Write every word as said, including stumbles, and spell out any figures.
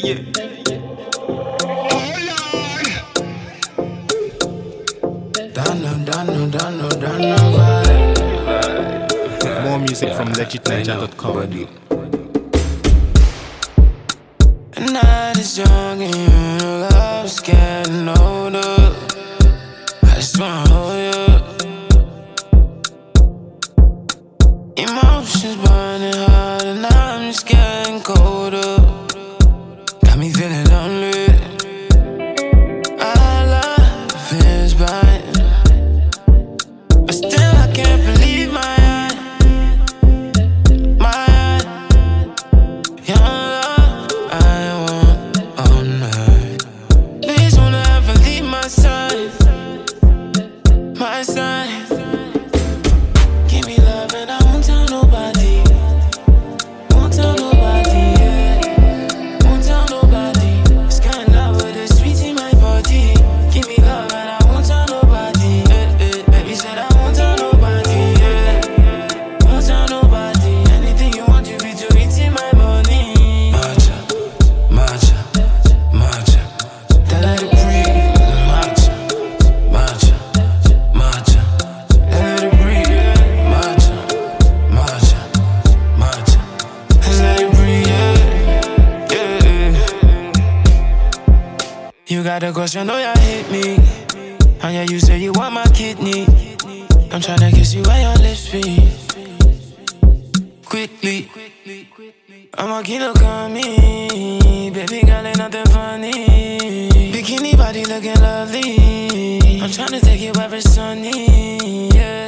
yeah. Dano, Dano, Dano, Dano, vibe. More music from legit naija dot com. The night is young and your love's getting older. I just wanna hold you. Emotions burning hot and I'm just getting colder. Got me feeling lonely. Our love is blind, but still I can't believe my eyes. My eyes. Your love I want all night. Please don't ever leave my side. My side. Give me love and I won't tell nobody. Won't tell nobody, yeah. Won't tell nobody. This kind of love with a sweet in my body. Give me love and I won't tell nobody, eh, eh. Baby said I won't tell nobody, yeah. Won't tell nobody. Anything you want, you be to it in my money. Matcha, matcha, matcha. Then let it breathe. Matcha, matcha, matcha. Then let it breathe. Matcha, matcha, matcha. Then let it breathe, yeah, yeah. You got a question, oh yeah, hit me. And yeah, you say you want my kidney. I'm tryna kiss you where your lips be. Quickly, I'm a kilo coming. Baby girl, ain't nothing funny. Bikini body looking lovely. I'm tryna take you where it's sunny, yeah.